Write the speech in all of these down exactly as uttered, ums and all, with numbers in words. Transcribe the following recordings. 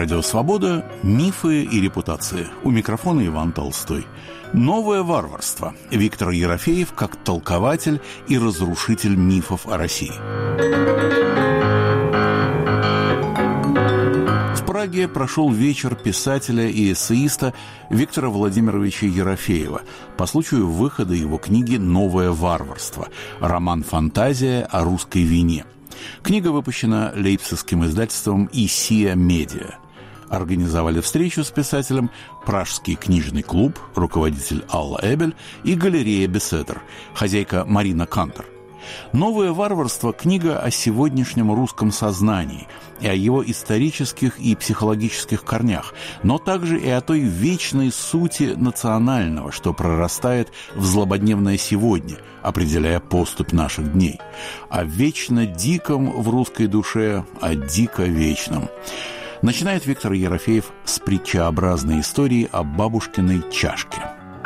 Радио Свобода. Мифы и репутации. У микрофона Иван Толстой. Новое варварство. Виктор Ерофеев как толкователь и разрушитель мифов о России. В Праге прошел вечер писателя и эссеиста Виктора Владимировича Ерофеева по случаю выхода его книги «Новое варварство». Роман-фантазия о русской вине. Книга выпущена лейпцигским издательством «Исия Медиа». Организовали встречу с писателем Пражский книжный клуб, руководитель Алла Эбель, и галерея Беседер, хозяйка Марина Кантер. «Новое варварство» – книга о сегодняшнем русском сознании и о его исторических и психологических корнях, но также и о той вечной сути национального, что прорастает в злободневное сегодня, определяя поступь наших дней. О вечно диком в русской душе, о дико вечном. Начинает Виктор Ерофеев с притчеобразной истории о бабушкиной чашке.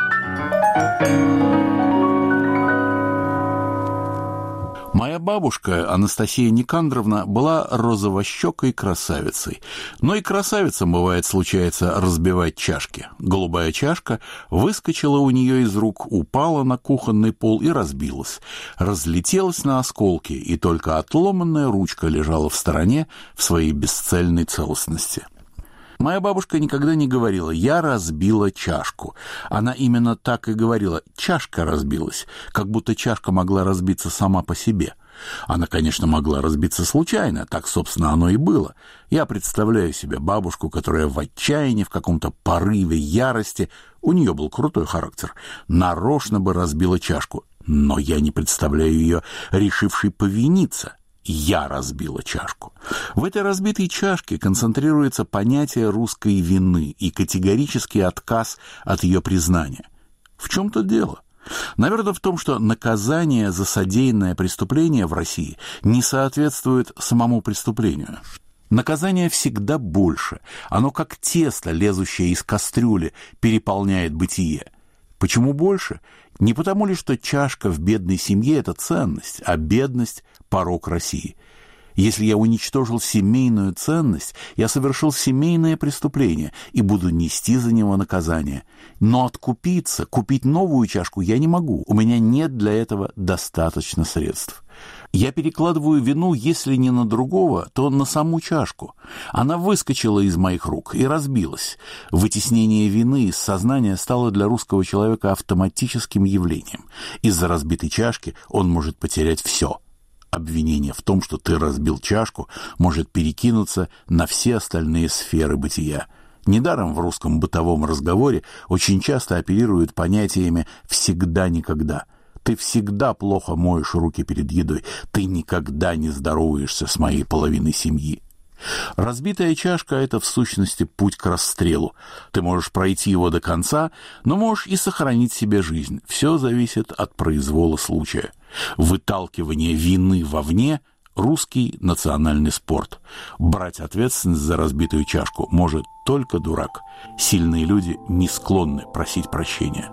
Моя бабушка, Анастасия Никандровна, была розовощекой красавицей. Но и красавицам, бывает, случается разбивать чашки. Голубая чашка выскочила у нее из рук, упала на кухонный пол и разбилась. Разлетелась на осколки, и только отломанная ручка лежала в стороне в своей бесцельной целостности. Моя бабушка никогда не говорила «я разбила чашку». Она именно так и говорила «чашка разбилась», как будто чашка могла разбиться сама по себе. Она, конечно, могла разбиться случайно, так, собственно, оно и было. Я представляю себе бабушку, которая в отчаянии, в каком-то порыве ярости, у нее был крутой характер, нарочно бы разбила чашку. Но я не представляю ее, решившей повиниться. Я разбила чашку. В этой разбитой чашке концентрируется понятие русской вины и категорический отказ от ее признания. В чем-то дело. Наверное, в том, что наказание за содеянное преступление в России не соответствует самому преступлению. Наказание всегда больше. Оно, как тесто, лезущее из кастрюли, переполняет бытие. Почему больше? Не потому ли, что чашка в бедной семье – это ценность, а бедность – порок России. Если я уничтожил семейную ценность, я совершил семейное преступление и буду нести за него наказание. Но откупиться, купить новую чашку я не могу. У меня нет для этого достаточно средств. Я перекладываю вину, если не на другого, то на саму чашку. Она выскочила из моих рук и разбилась. Вытеснение вины из сознания стало для русского человека автоматическим явлением. Из-за разбитой чашки он может потерять все. Обвинение в том, что ты разбил чашку, может перекинуться на все остальные сферы бытия. Недаром в русском бытовом разговоре очень часто оперируют понятиями «всегда-никогда». Ты всегда плохо моешь руки перед едой. Ты никогда не здороваешься с моей половиной семьи. Разбитая чашка – это в сущности путь к расстрелу. Ты можешь пройти его до конца, но можешь и сохранить себе жизнь. Все зависит от произвола случая. Выталкивание вины вовне – русский национальный спорт. Брать ответственность за разбитую чашку может только дурак. Сильные люди не склонны просить прощения.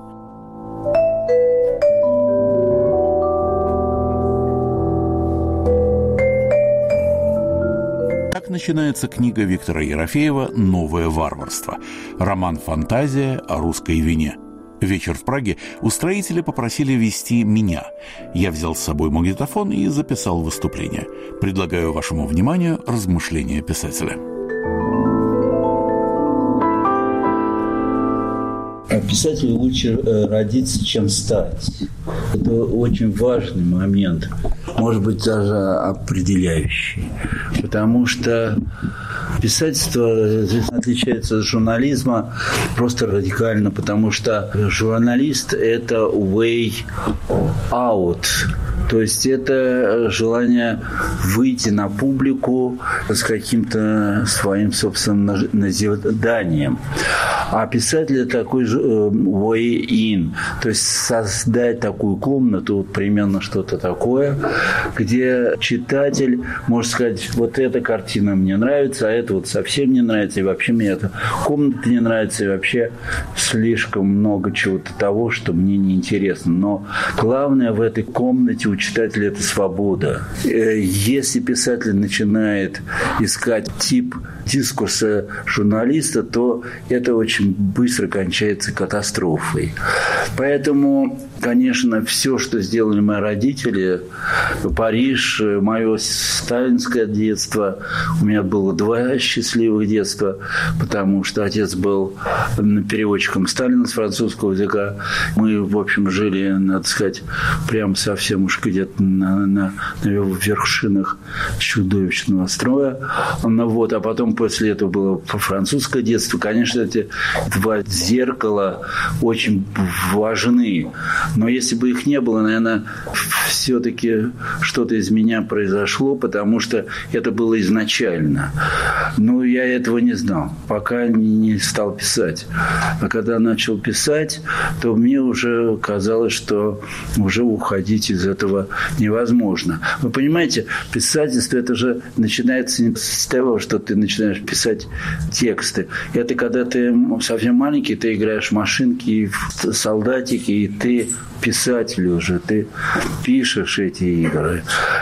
Так начинается книга Виктора Ерофеева «Новое варварство». Роман-фантазия о русской вине. Вечер в Праге устроители попросили вести меня. Я взял с собой магнитофон и записал выступление. Предлагаю вашему вниманию размышления писателя. А писателю лучше родиться, чем стать. Это очень важный момент, может быть, даже определяющий. Потому что писательство отличается от журнализма просто радикально, потому что журналист – это way out. То есть это желание выйти на публику с каким-то своим собственным назиданием. А писатель – это такой же way in. То есть создать такую комнату, вот примерно что-то такое, где читатель может сказать, вот эта картина мне нравится, а это вот совсем не нравится, и вообще мне эта комната не нравится, и вообще слишком много чего-то того, что мне неинтересно. Но главное в этой комнате у читателя – это свобода. Если писатель начинает искать тип дискурса журналиста, то это очень быстро кончается катастрофой. Поэтому, конечно, все, что сделали мои родители, Париж, мое сталинское детство, у меня было два счастливых детства, потому что отец был переводчиком Сталина с французского языка. Мы, в общем, жили, надо сказать, прям совсем уж где-то на, на, на вершинах чудовищного строя. Ну, вот, а потом после этого было французское детство. Конечно, эти два зеркала очень важны. Но если бы их не было, наверное, все-таки что-то из меня произошло, потому что это было изначально. Но я этого не знал, пока не стал писать. А когда начал писать, то мне уже казалось, что уже уходить из этого невозможно. Вы понимаете, писательство – это же начинается не с того, что ты начинаешь писать тексты. Это когда ты совсем маленький, ты играешь в машинки, в солдатики, и ты писатель уже, ты пишешь эти игры.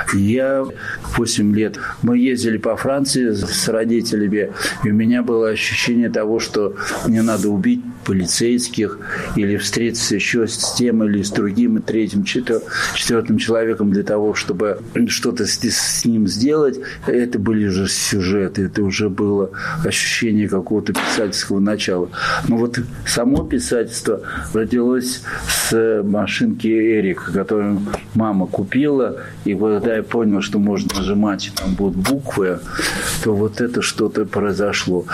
Я восемь лет, мы ездили по Франции с родителями, и у меня было ощущение того, что мне надо убить полицейских или встретиться еще с тем или с другим, и третьим, четвертым человеком для того, чтобы что-то с, с ним сделать. Это были же сюжеты, это уже было ощущение какого-то писательского начала. Но вот само писательство родилось с машинки Эрика, которую мама купила, и когда я понял, что можно нажимать, и там будут буквы, то вот это что-то произошло.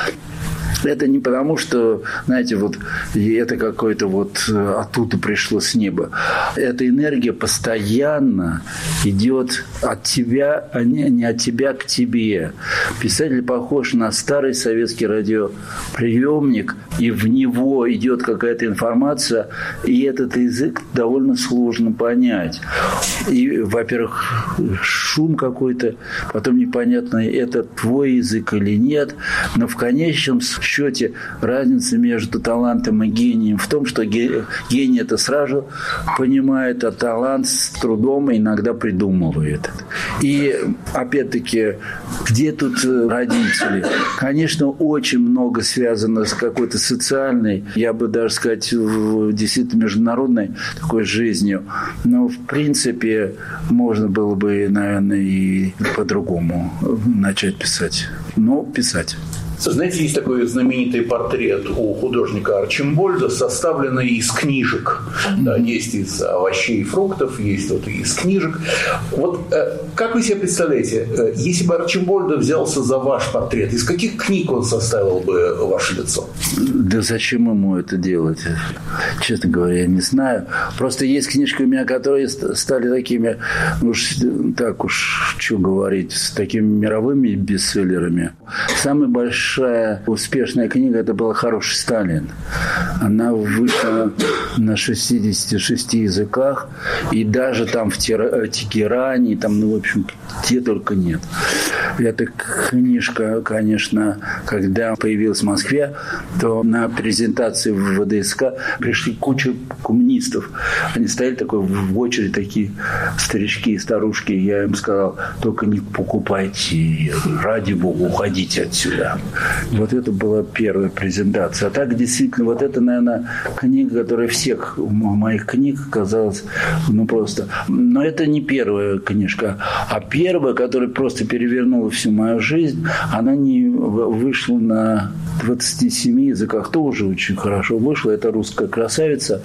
Это не потому, что, знаете, вот это какое-то вот оттуда пришло с неба. Эта энергия постоянно идет от тебя, а не, не от тебя к тебе. Писатель похож на старый советский радиоприемник, и в него идет какая-то информация, и этот язык довольно сложно понять. И, во-первых, шум какой-то, потом непонятно, это твой язык или нет, но в конечном счете разница между талантом и гением в том, что гений это сразу понимает, а талант с трудом иногда придумывает. И опять-таки, где тут родители? Конечно, очень много связано с какой-то социальной, я бы даже сказать, действительно международной такой жизнью. Но в принципе можно было бы, наверное, и по-другому начать писать. Но писать. Знаете, есть такой знаменитый портрет у художника Арчимбольда, составленный из книжек. Mm-hmm. Да, есть из овощей и фруктов, есть вот из книжек. Вот э, как вы себе представляете, э, если бы Арчимбольда взялся за ваш портрет, из каких книг он составил бы ваше лицо? Да зачем ему это делать? Честно говоря, я не знаю. Просто есть книжки у меня, которые стали такими, уж так уж, что говорить, с такими мировыми бестселлерами. Самый большой Большая успешная книга – это была «Хороший Сталин». Она вышла на шестидесяти шести языках, и даже там в Тегеране, там, ну, в общем, где только нет. Эта книжка, конечно, когда появилась в Москве, то на презентации в ВДСК пришли куча коммунистов. Они стояли такой в очередь, такие старички и старушки. Я им сказал, только не покупайте, ради бога, уходите отсюда. Вот это была первая презентация. А так, действительно, вот это, наверное, книга, которая всех моих книг оказалась, ну, просто... Но это не первая книжка. А первая, которая просто перевернула всю мою жизнь, она не вышла на двадцати семи языках, тоже очень хорошо вышла. Это «Русская красавица».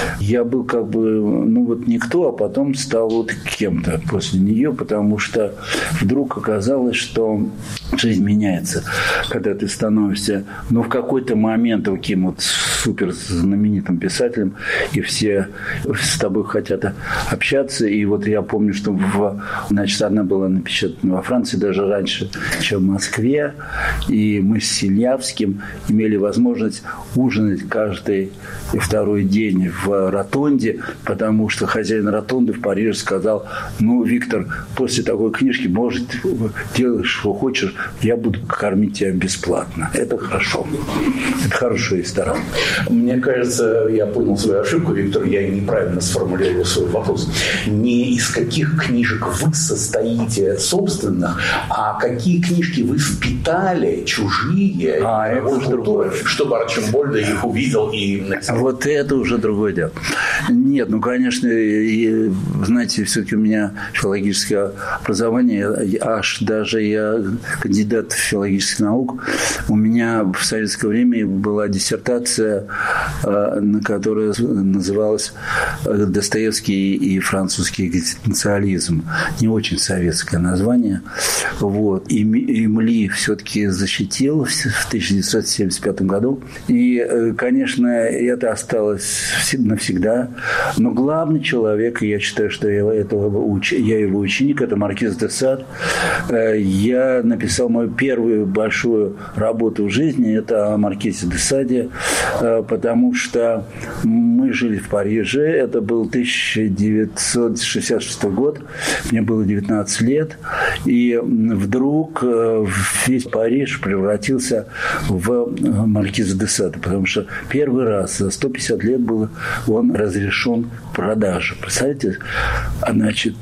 Я был как бы, ну, вот никто, а потом стал вот кем-то после нее, потому что вдруг оказалось, что жизнь меняется. когда ты становишься, ну, в какой-то момент таким вот супер знаменитым писателем, и все с тобой хотят общаться. И вот я помню, что в, значит, она была напечатана во Франции даже раньше, чем в Москве. И мы с Силявским имели возможность ужинать каждый второй день в ротонде, потому что хозяин ротонды в Париже сказал: ну, Виктор, после такой книжки, может, делай, что хочешь, я буду кормить тебя бесплатно. Это хорошо. Это хороший ресторан. Мне кажется, я понял свою ошибку, Виктор, я неправильно сформулировал свой вопрос. Не из каких книжек вы состоите собственно, а какие книжки вы впитали, чужие, а, это уже другое. Чтобы Арчимбольда их увидел и написал. Вот это уже другое дело. Нет, ну, конечно, и, знаете, все-таки у меня филологическое образование, аж даже я кандидат филологических наук. У меня в советское время была диссертация, которая называлась «Достоевский и французский экзистенциализм». Не очень советское название. Вот. И Эмили все-таки защитил в тысяча девятьсот семьдесят пятом году. И, конечно, это осталось навсегда. Но главный человек, я считаю, что я, этого уч... я его ученик, это Маркиз де Сад. Я написал мою первую большую работу в жизни, это о Маркизе де Саде, потому что мы жили в Париже, это был тысяча девятьсот шестьдесят шестой год, мне было девятнадцать лет, и вдруг весь Париж превратился в Маркиза де Сада, потому что первый раз за сто пятьдесят лет был он разрешен к продаже. Представляете, значит,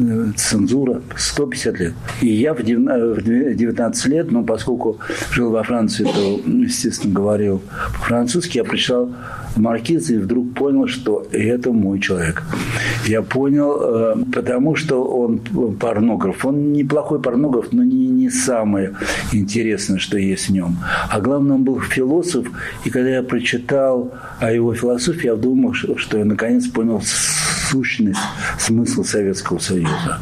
цензура сто пятьдесят лет. И я в девятнадцать лет, но поскольку жил во Франции, то, естественно, говорил по-французски, я прочитал Маркиза и вдруг понял, что это мой человек. Я понял, потому что он порнограф. Он неплохой порнограф, но не, не самое интересное, что есть в нем. А главное, он был философ. И когда я прочитал о его философии, я думал, что я наконец понял сущность, смысл Советского Союза.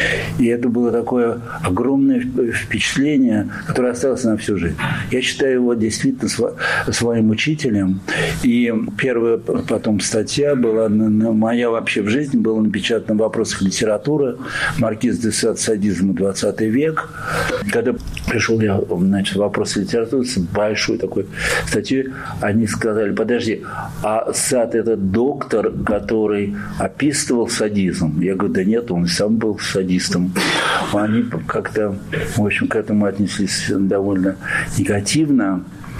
И это было такое огромное впечатление, которое осталось на всю жизнь. Я считаю его действительно своим учителем. И первая потом статья была, моя вообще в жизни, была напечатана в «Вопросах литературы», Маркиз де Сад, «Садизм и двадцатый век». Когда пришел я, значит, в «Вопросы литературы» с большой такой статьей, они сказали: подожди, а Сад – это доктор, который описывал садизм? Я говорю: да нет, он сам был садистом. Они как-то, в общем, к этому отнеслись довольно негативно.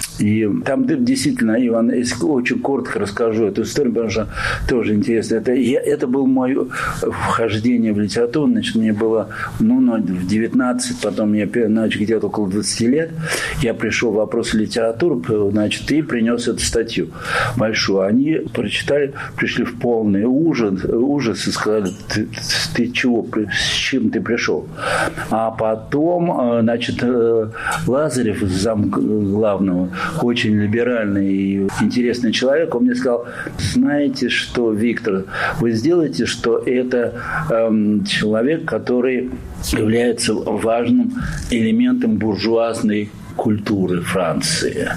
И там действительно, Иван, если очень коротко расскажу эту историю, потому что тоже интересно. Это, я, это было мое вхождение в литературу. Значит, мне было ну, в девятнадцать, потом мне значит, где-то около двадцати лет. Я пришел в «Вопросы литературы», значит, и принес эту статью большую. Они прочитали, пришли в полный ужас, ужас и сказали: ты, ты чего, с чем ты пришел? А потом, значит, Лазарев, зам главного, очень либеральный и интересный человек, он мне сказал: знаете что, Виктор, вы сделаете, что это эм, человек, который является важным элементом буржуазной культуры Франции.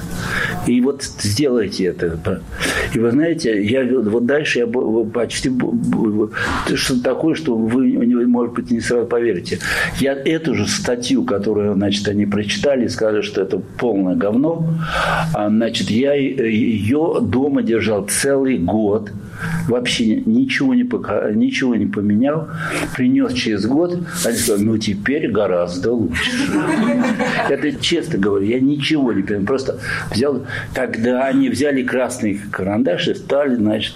И вот сделайте это. И вы знаете, я вот дальше я почти что-то такое, что вы, может быть, не сразу поверите. Я эту же статью, которую, значит, они прочитали, сказали, что это полное говно, значит, я ее дома держал целый год. Вообще ничего не, пока, ничего не поменял. Принес через год, они сказали: ну теперь гораздо лучше. Это честно говорю, я ничего не понимаю. Просто взял, тогда они взяли красный карандаш и стали, значит,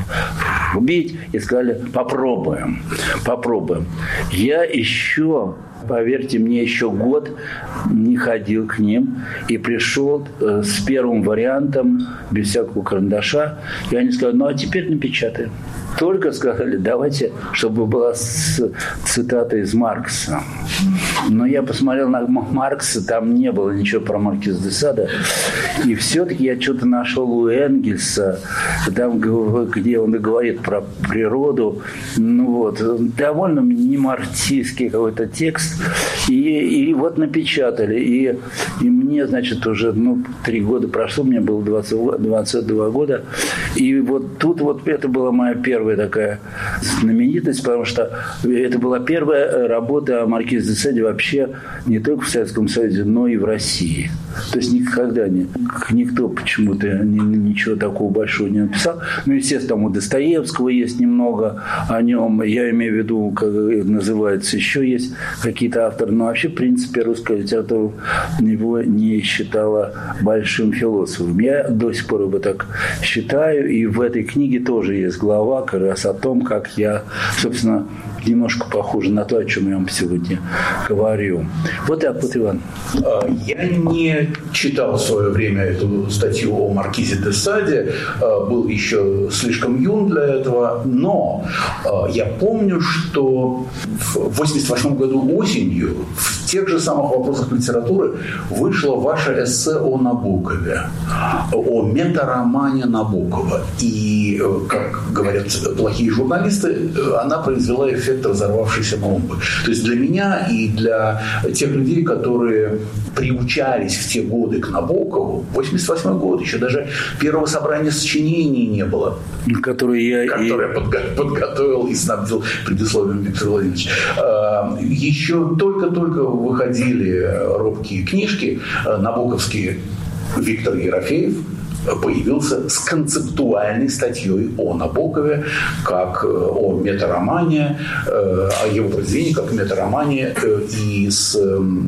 убить и сказали: попробуем, попробуем. Я еще, поверьте мне, еще год не ходил к ним и пришел с первым вариантом, без всякого карандаша. И они сказали: ну а теперь напечатаем. Только сказали: давайте, чтобы была цитата из Маркса. Но я посмотрел на Маркса, там не было ничего про Маркиза де Сада. И все-таки я что-то нашел у Энгельса, там, где он говорит про природу. Ну вот, довольно не марксистский какой-то текст. И, и вот напечатали. И, и мне, значит, уже ну, три года прошло, мне было двадцать, двадцать два года. И вот тут вот это была моя первая такая знаменитость, потому что это была первая работа о Маркизе де Саде вообще не только в Советском Союзе, но и в России. То есть никогда не, никто почему-то ни, ничего такого большого не написал. Ну, естественно, там у Достоевского есть немного о нем. Я имею в виду, как называется, еще есть какие-то авторы. Но вообще, в принципе, русская литература его не считала большим философом. Я до сих пор его так считаю. И в этой книге тоже есть глава как раз о том, как я, собственно, немножко похоже на то, о чем я вам сегодня говорю. Вот так вот, Иван. Я не читал в свое время эту статью о Маркизе де Саде, был еще слишком юн для этого, но я помню, что в восемьдесят восьмом году осенью в тех же самых вопросах литературы вышло ваше эссе о Набокове, о метаромане Набокова. И, как говорят плохие журналисты, она произвела эффект разорвавшейся бомбы. То есть для меня и для тех людей, которые приучались в те годы к Набокову, восемьдесят восьмой год, еще даже первого собрания сочинений не было, которое я, которое и... подго- подготовил и снабдил предисловием Виктор Владимирович. Еще только-только выходили робкие книжки набоковские. Виктор Ерофеев появился с концептуальной статьей о Набокове, как о метаромане, о его произведении, как о метаромане и с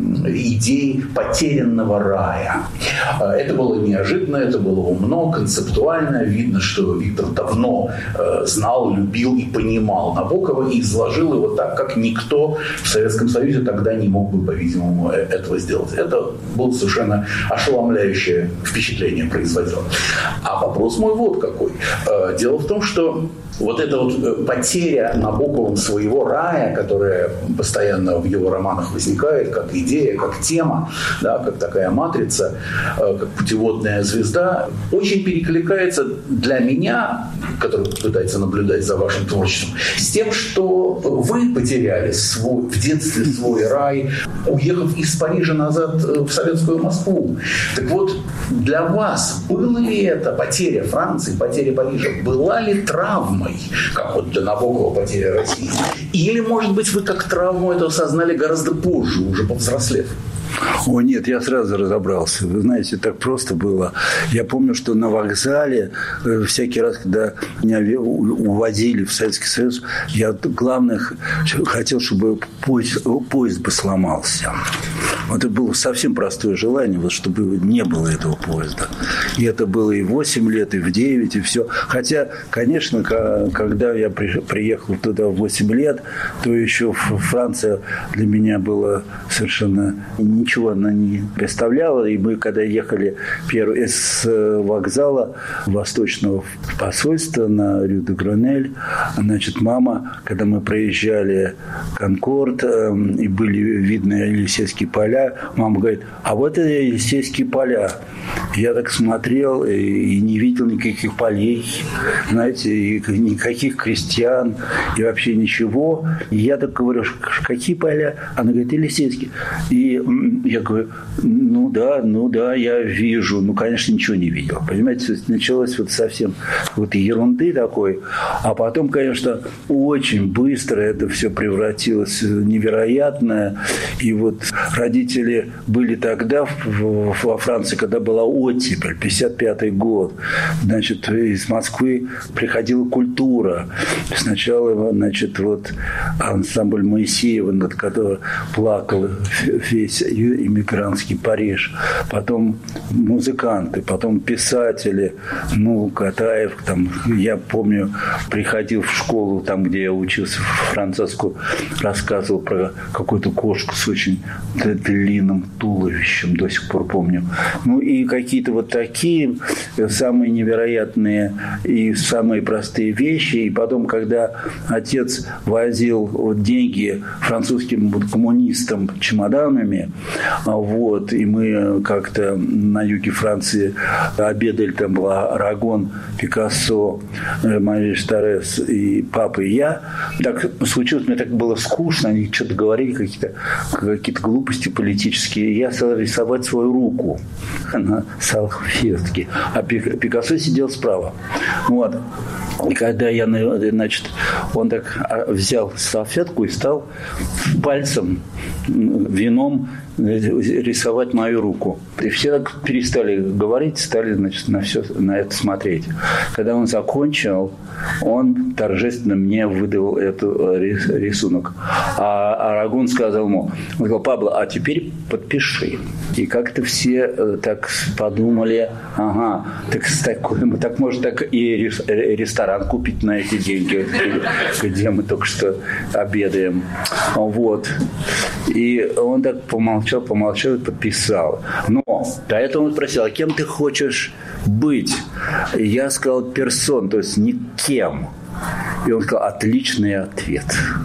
идеей потерянного рая. Это было неожиданно, это было умно, концептуально. Видно, что Виктор давно знал, любил и понимал Набокова и изложил его так, как никто в Советском Союзе тогда не мог бы, по-видимому, этого сделать. Это было совершенно ошеломляющее впечатление производило. А вопрос мой вот какой. Дело в том, что вот эта вот потеря Набоковым своего рая, которая постоянно в его романах возникает, как идея, как тема, да, как такая матрица, как путеводная звезда, очень перекликается для меня, который пытается наблюдать за вашим творчеством, с тем, что вы потеряли свой, в детстве свой рай, уехав из Парижа назад в советскую Москву. Так вот, для вас было ли это потеря Франции, потеря Парижа, была ли травмой, как вот для Набокова потеря России? Или, может быть, вы как травму это осознали гораздо позже, уже повзрослев? О, нет, я сразу разобрался. Вы знаете, так просто было. Я помню, что на вокзале всякий раз, когда меня увозили в Советский Союз, я, главное, хотел, чтобы поезд, поезд бы сломался. Вот это было совсем простое желание, вот, чтобы не было этого поезда. И это было и в восемь лет, и в девять, и все. Хотя, конечно, когда я приехал туда в восемь лет, то еще Франция для меня была совершенно... Ничего она не представляла. И мы, когда ехали первый, с вокзала восточного посольства на Рю-де-Гранель, значит, мама, когда мы проезжали Конкорд, э, и были видны Елисейские поля, мама говорит: а вот это Елисейские поля. Я так смотрел и, и не видел никаких полей, знаете, и никаких крестьян, и вообще ничего. И я так говорю: какие поля? Она говорит: Елисейские. И я говорю: ну да, ну да, я вижу. Ну, конечно, ничего не видел. Понимаете, началось вот совсем вот ерунды такой. А потом, конечно, очень быстро это все превратилось в невероятное. И вот родители были тогда во Франции, когда была оттепель, пятьдесят пятый год. Значит, из Москвы приходила культура. Сначала, значит, вот ансамбль Моисеева, над которым плакал весь иммигрантский Париж, потом музыканты, потом писатели, ну, Катаев, там, я помню, приходил в школу, там, где я учился, в французскую, рассказывал про какую-то кошку с очень длинным туловищем, до сих пор помню. Ну, и какие-то вот такие самые невероятные и самые простые вещи. И потом, когда отец возил деньги французским коммунистам чемоданами, вот, и мы как-то на юге Франции обедали, там была Арагон, Пикассо, Мари Шторес и папа, и я. Так случилось, мне так было скучно, они что-то говорили, какие-то, какие-то глупости политические. И я стал рисовать свою руку на салфетке, а Пикассо сидел справа. Вот. И когда я, значит, он так взял салфетку и стал пальцем, вином рисовать мою руку. И все так перестали говорить, стали, значит, на все на это смотреть. Когда он закончил, он торжественно мне выдал этот рисунок. А Арагон сказал ему, он сказал: Пабло, а теперь подпиши. И как-то все так подумали, ага, так, так, так может так и ресторан купить на эти деньги, где мы только что обедаем. Вот. И он так помолчал, помолчал и подписал. Но до этого он спросил: а кем ты хочешь быть? И я сказал: персон, то есть никем. И он сказал: отличный ответ.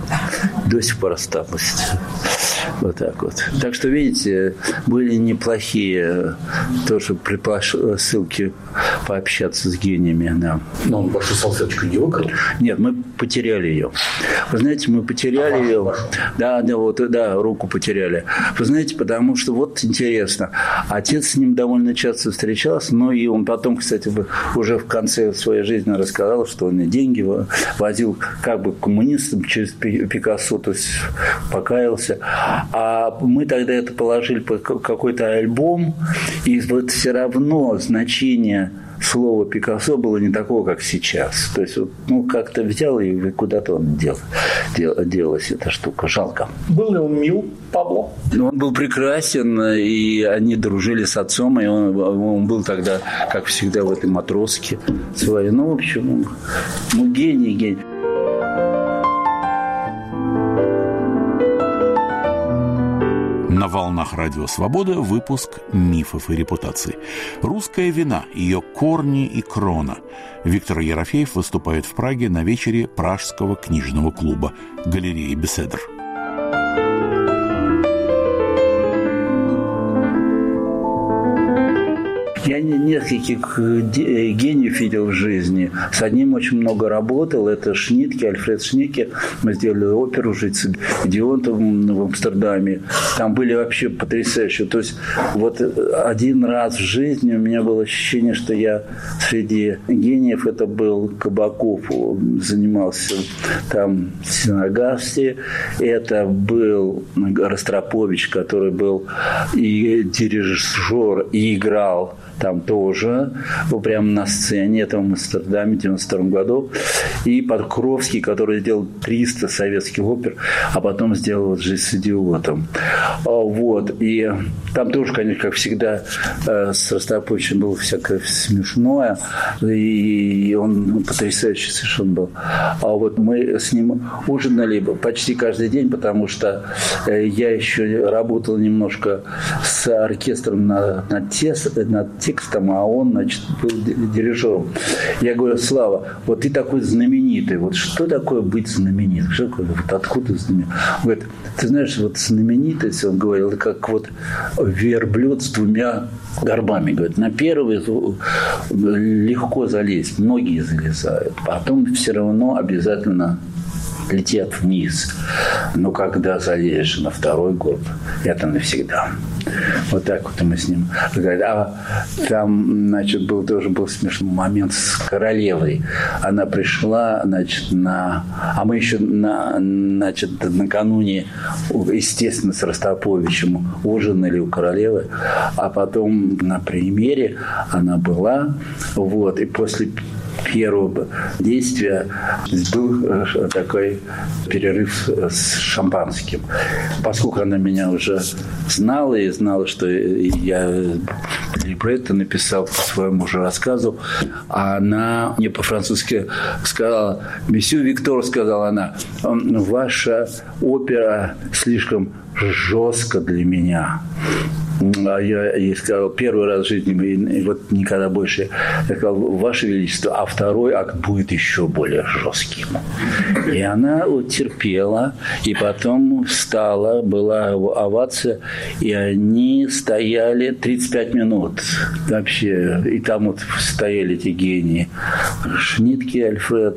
До сих пор осталось. Вот так вот. Так что, видите, были неплохие тоже предпосылки пообщаться с гениями. Да. Но он вашу салфеточку не выкрал? Нет, мы потеряли ее. Вы знаете, мы потеряли а ее. Вашу? Да, да, вот, да, руку потеряли. Вы знаете, потому что вот интересно. Отец с ним довольно часто встречался, но и он потом, кстати, уже в конце своей жизни рассказал, что он деньги возил как бы коммунистам через Пикассо, то есть покаялся. А мы тогда это положили под какой-то альбом, и вот все равно значение слова Пикассо было не такого, как сейчас. То есть, ну, как-то взял и куда-то он дел, дел, делалась эта штука. Жалко. Был ли он мил, Пабло? Он был прекрасен, и они дружили с отцом, и он, он был тогда, как всегда, в этой матроске своей. Ну, в общем, ну, гений, гений. На волнах Радио Свобода выпуск «Мифов и репутаций». Русская вина, ее корни и крона. Виктор Ерофеев выступает в Праге на вечере Пражского книжного клуба галереи «Беседр». Я нескольких гениев видел в жизни. С одним очень много работал. Это Шнитке, Альфред Шнитке. Мы сделали оперу «Жить идиотом» в Амстердаме. Там были вообще потрясающие. То есть вот один раз в жизни у меня было ощущение, что я среди гениев. Это был Кабаков. Занимался там в Синагасте. Это был Ростропович, который был и дирижер, и играл там тоже, прямо на сцене, это в Амстердаме в девяносто втором году. И Покровский, который сделал триста советских опер, а потом сделал «Жизнь с идиотом». Вот. И там тоже, конечно, как всегда, с Ростроповичем было всякое смешное. И он потрясающий совершенно был. А вот мы с ним ужинали почти каждый день, потому что я еще работал немножко с оркестром над, над, тес, над текстом, а он, значит, был дирижером. Я говорю: Слава, вот ты такой знаменитый. Вот что такое быть знаменитым? Что такое? Вот откуда знаменитый? Он говорит: ты знаешь, вот знаменитость, он говорил, как вот верблюд с двумя горбами. Говорит, на первый легко залезть, многие залезают. Потом все равно обязательно летят вниз. Но когда залезешь на второй горб, это навсегда. Вот так вот мы с ним. А там, значит, был тоже был смешной момент с королевой. Она пришла, значит, на... А мы еще, на, значит, накануне, естественно, с Ростроповичем ужинали у королевы. А потом на премьере она была. Вот. И после первого действия был такой перерыв с шампанским. Поскольку она меня уже знала и знала, что я либретто написал по своему же рассказу, она мне по-французски сказала: «Месье Виктор», сказала она, «ваша опера слишком жестко для меня». А я ей сказал первый раз в жизни, и вот никогда больше. Я сказал: «Ваше Величество, а второй акт будет еще более жестким». И она вот терпела, и потом встала, была овация, и они стояли тридцать пять минут вообще. И там вот стояли эти гении: Шнитке, Альфред,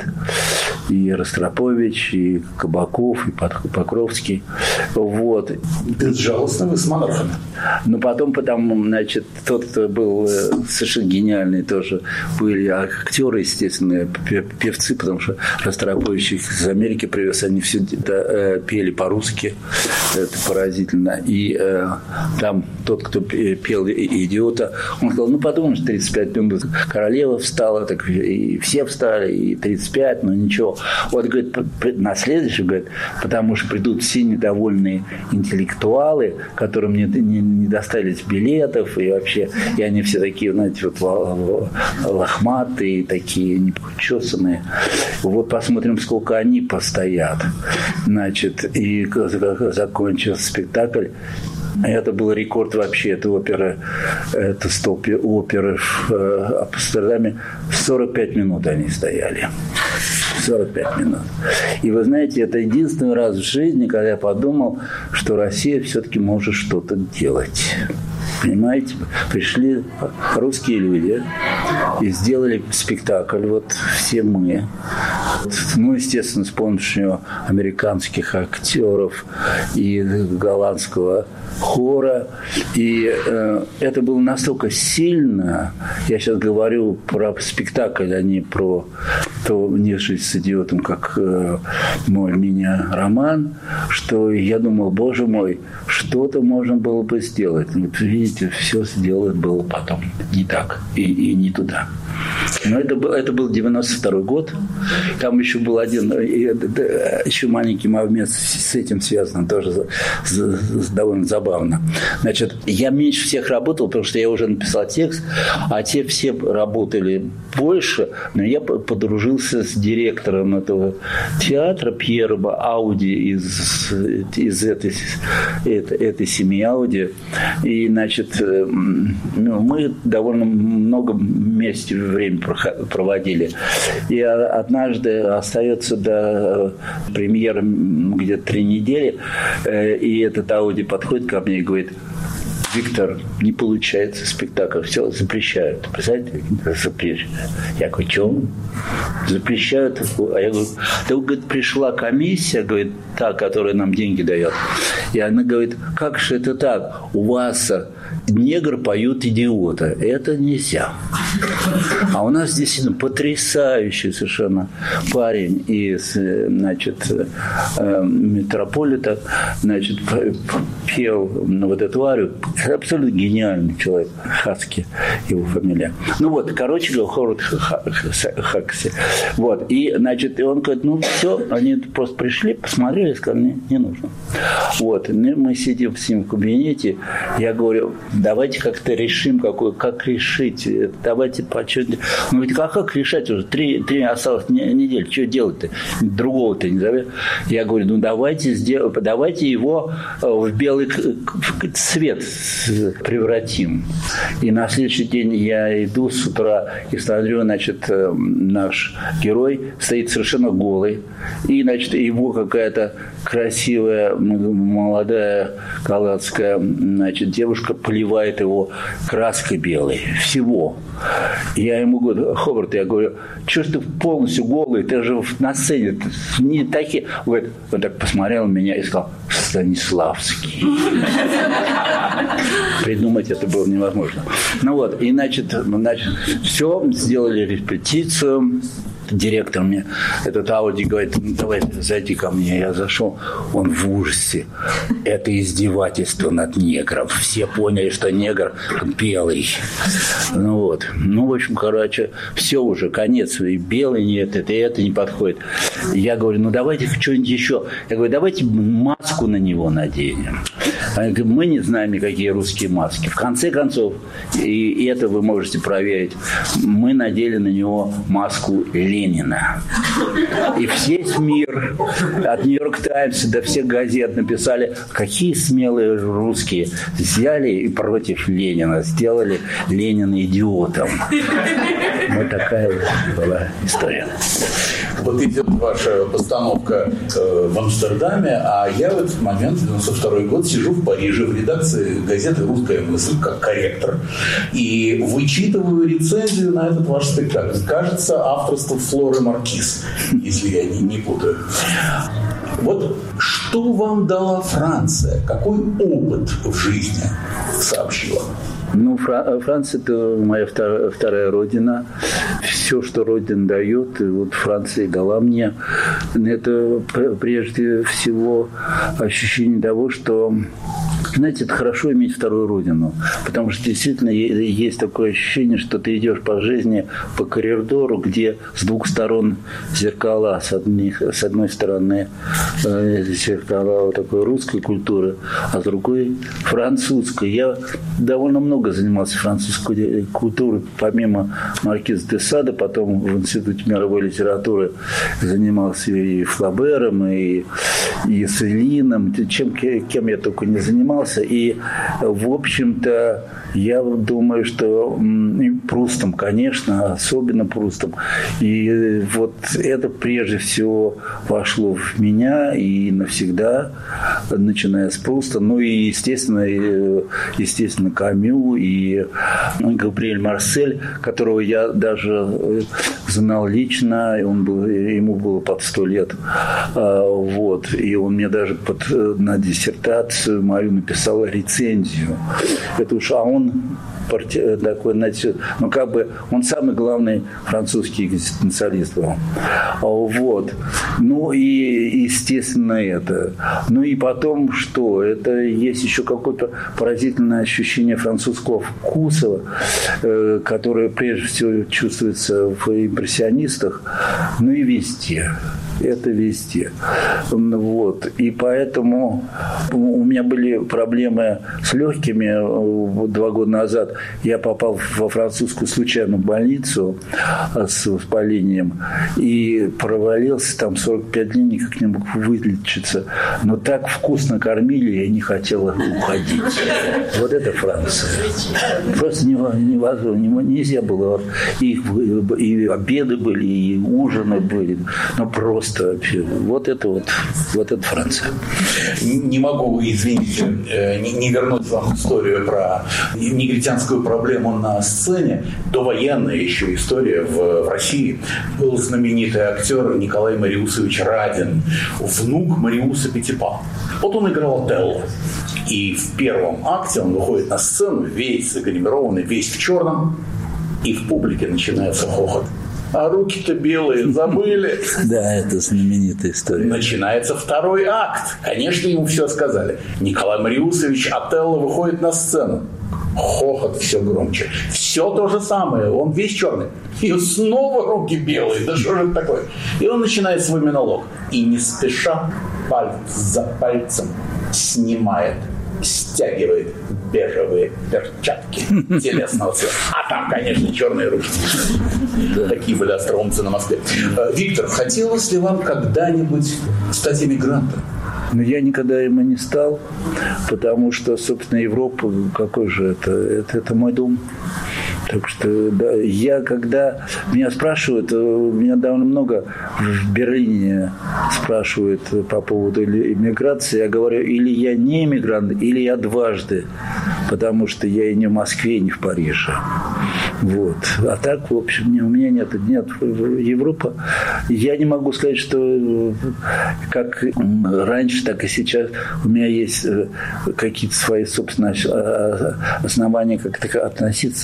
и Ростропович, и Кабаков, и Покровский. Вот. Безжалостно вы с монархами. Но потом, потом, значит, тот, кто был совершенно гениальный тоже, были актеры, естественно, певцы, потому что Ростропович их из Америки привез, они все это, пели по-русски, это поразительно. И э, там тот, кто пел «Идиота», он сказал: ну, подумаешь, тридцать пять минут. Королева встала, так и все встали, и тридцать пять, но ничего. Вот, говорит, на следующий, говорит, потому что придут все недовольные интеллектуалы, которым не, не, не достались билетов, и вообще, и они все такие, знаете, вот лохматые, такие непочесанные. Вот посмотрим, сколько они постоят. Значит, и закончился спектакль. Это был рекорд вообще, это опера, это столб оперы в Амстердаме. сорок пять минут они стояли. сорок пять минут. И вы знаете, это единственный раз в жизни, когда я подумал, что Россия все-таки может что-то делать. Понимаете? Пришли русские люди и сделали спектакль. Вот все мы. Ну, естественно, с помощью американских актеров и голландского хора. И э, это было настолько сильно. Я сейчас говорю про спектакль, а не про то «Не жить с идиотом», как э, мой мини-роман, что я думал: боже мой, что-то можно было бы сделать. Вот видите, все сделать было потом не так и, и не туда. Но это был, это был девяносто второй год. Там еще был один, еще маленький момент с этим связан, тоже довольно забавно. Значит, я меньше всех работал, потому что я уже написал текст, а те все работали больше, но я подружился с директором этого театра Пьером Ауди из, из этой, этой, этой семьи Ауди. И, значит, ну, мы довольно много вместе время проводили. И однажды остается до премьеры где-то три недели, и этот Ауди подходит ко мне и говорит: Виктор, не получается спектакль, все запрещают. Представляете, запрещают. Я говорю: что? Запрещают. А я говорю: да, говорит, пришла комиссия, говорит, та, которая нам деньги дает. И она говорит: как же это так? У вас негр поют идиота. Это нельзя. А у нас здесь потрясающий совершенно парень из, значит, Метрополита, значит, пел вот эту арию. Абсолютно гениальный человек. Хаски его фамилия. Ну вот, короче говоря, Ховард Хакси. Вот. И, значит, и он говорит: ну все, они просто пришли, посмотрели, сказали: не, не нужно. Вот. И мы сидим с ним в кабинете. Я говорю: давайте как-то решим, какой, как решить. Давайте почему-то. Ну ведь как, как решать уже? Три, три осталось недели. Что делать-то? Другого-то не зовет. Я говорю: ну давайте сделаем, давайте его в белый цвет превратим. И на следующий день я иду с утра и смотрю, значит, наш герой стоит совершенно голый. И, значит, его какая-то красивая молодая голландская, значит, девушка поливает его краской белой. Всего. Я ему говорю: Ховард, я говорю: что ж ты полностью голый? Ты же на сцене. Не такие. Он так посмотрел на меня и сказал: Станиславский. Придумать это было невозможно. Ну вот, и значит, значит все, сделали репетицию. Директор мне, этот Ауди, говорит, ну, давай, зайди ко мне. Я зашел, он в ужасе. Это издевательство над негром. Все поняли, что негр белый. Ну вот. Ну, в общем, короче, все уже, конец. И белый нет, это и это не подходит. Я говорю, ну, давайте что-нибудь еще. Я говорю, давайте маску на него наденем. Мы не знаем никакие русские маски. В конце концов, и это вы можете проверить, мы надели на него маску Ленина. И весь мир, от Нью-Йорк Таймс до всех газет написали, какие смелые русские взяли и против Ленина, сделали Ленина идиотом. Вот такая была история. Вот идет ваша постановка э, в Амстердаме, а я в этот момент, девяносто второй год, сижу в Париже в редакции газеты «Русская мысль» как корректор и вычитываю рецензию на этот ваш спектакль. Кажется, авторство Флоры Маркиз, если я не, не путаю. Вот что вам дала Франция? Какой опыт в жизни сообщила? Ну, Франция – это моя вторая, вторая родина. Все, что родина дает, и вот Франция дала мне. Это прежде всего ощущение того, что, знаете, это хорошо иметь вторую родину. Потому что действительно есть такое ощущение, что ты идешь по жизни по коридору, где с двух сторон зеркала. С, одних, с одной стороны зеркала вот такой русской культуры, а с другой французской. Я довольно много занимался французской культурой, помимо Маркиз де Сада, потом в Институте мировой литературы занимался и Флабером, и, и Селином, чем, кем я только не занимался. И, в общем-то, я думаю, что и Прустом, конечно, особенно Прустом. И вот это прежде всего вошло в меня и навсегда, начиная с Пруста. Ну и, естественно, естественно, Камю и Габриэль Марсель, которого я даже знал лично, и он был, ему было под сто лет. Вот. И он мне даже под, на диссертацию мою написал рецензию. Это уж, а он такой, значит, ну, как бы, он самый главный французский экзистенциалист был. Вот. Ну, и, естественно, это. Ну, и потом, что? Это есть еще какое-то поразительное ощущение французского вкуса, э, которое, прежде всего, чувствуется в импрессионистах, ну, и везде. Это везде. Вот. И поэтому у меня были проблемы с легкими. Два года назад я попал во французскую случайную больницу с воспалением и провалился там сорок пять дней, никак не мог вылечиться. Но так вкусно кормили, я не хотел уходить. Вот это Франция. Просто невозможно. Нельзя было. И, и обеды были, и ужины были. Но просто вообще. Вот это вот, вот это Франция. Не могу, извините, не, не вернуть вам историю про негритянскую проблему на сцене. Довоенная еще история в, в России. Был знаменитый актер Николай Мариусович Радин, внук Мариуса Петипа. Вот он играл Отелло. И в первом акте он выходит на сцену, весь загримированный, весь в черном, и в публике начинается хохот. А руки-то белые, забыли. Да, это знаменитая история. Начинается второй акт. Конечно, ему все сказали. Николай Мариусович Отелло выходит на сцену. Хохот все громче. Все то же самое. Он весь черный. И снова руки белые. Да что же это такое? И он начинает свой монолог. И не спеша, палец за пальцем снимает, стягивает бежевые перчатки телесного цвета. А там, конечно, черные руки. Такие были остроумцы на Москве. Виктор, хотелось ли вам когда-нибудь стать эмигрантом? Но я никогда им и не стал, потому что, собственно, Европа, какой же это? Это, это мой дом. Так что, да, я когда меня спрашивают, меня довольно много в Берлине спрашивают по поводу иммиграции, я говорю, или я не иммигрант, или я дважды, потому что я и не в Москве, и не в Париже. Вот. А так, в общем, у меня нет, нет Европа. Я не могу сказать, что как раньше, так и сейчас у меня есть какие-то свои собственные основания как-то относиться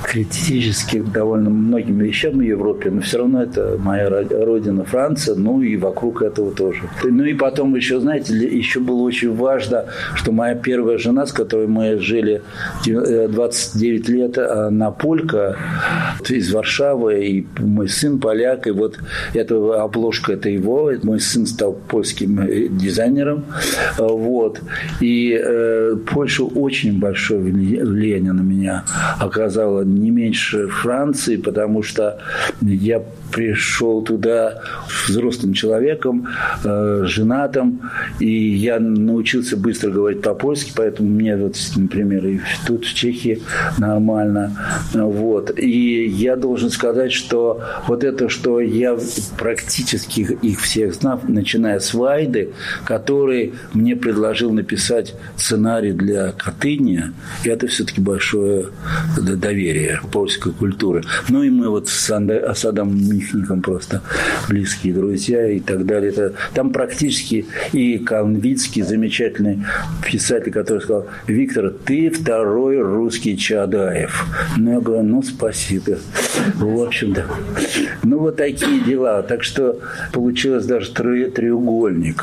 критически к довольно многим вещам в Европе, но все равно это моя родина Франция, ну и вокруг этого тоже. Ну и потом еще, знаете, еще было очень важно, что моя первая жена, с которой мы жили двадцать девять лет, она полька из Варшавы, и мой сын поляк, и вот эта обложка, это его, мой сын стал польским дизайнером, вот, и э, Польша очень большое влияние на меня оказала, не меньше Франции, потому что я пришел туда взрослым человеком, э, женатым, и я научился быстро говорить по-польски, поэтому мне, вот, например, и тут, в Чехии, нормально. Вот. И я должен сказать, что вот это, что я практически их всех знал, начиная с Вайды, который мне предложил написать сценарий для Катыни, и это все-таки большое доверие польской культуры. Ну и мы вот с Адамом Михником просто близкие друзья и так далее. Это, там практически и Конвицкий, замечательный писатель, который сказал: Виктор, ты второй русский Чаадаев. Ну, я говорю, ну, спасибо. В общем, да. Ну, вот такие дела. Так что получилось даже треугольник.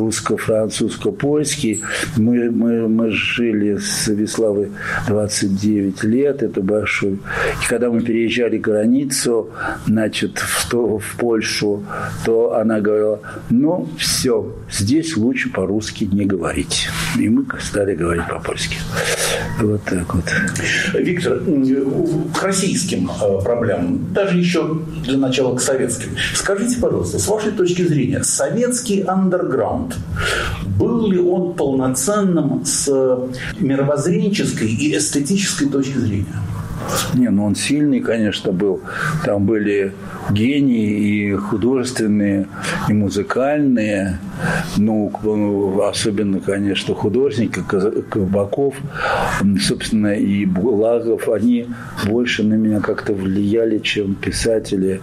Русско-французско-польский. Мы, мы, мы жили с Виславой двадцать девять лет. Это большой. И когда мы переезжали границу, значит, в, то, в Польшу, то она говорила: ну, все, здесь лучше по-русски не говорить. И мы стали говорить по-польски. Вот так вот. Виктор, к российским проблемам, даже еще для начала к советским. Скажите, пожалуйста, с вашей точки зрения, советский андерграунд, был ли он полноценным с мировоззренческой и эстетической точки зрения? Не, ну он сильный, конечно, был. Там были гении и художественные, и музыкальные. Ну, особенно, конечно, художники, Кабаков, собственно, и Булагов. Они больше на меня как-то влияли, чем писатели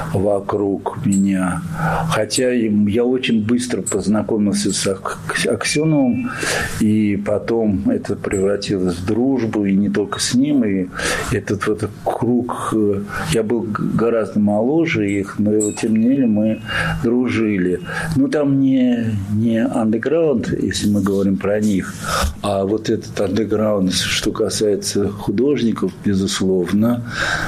вокруг меня. Хотя я очень быстро познакомился с Аксеновым, и потом это превратилось в дружбу, и не только с ним, и этот вот круг, я был гораздо моложе их, но тем не менее мы дружили. Ну, там не, не андеграунд, если мы говорим про них, а вот этот андеграунд, что касается художников, безусловно,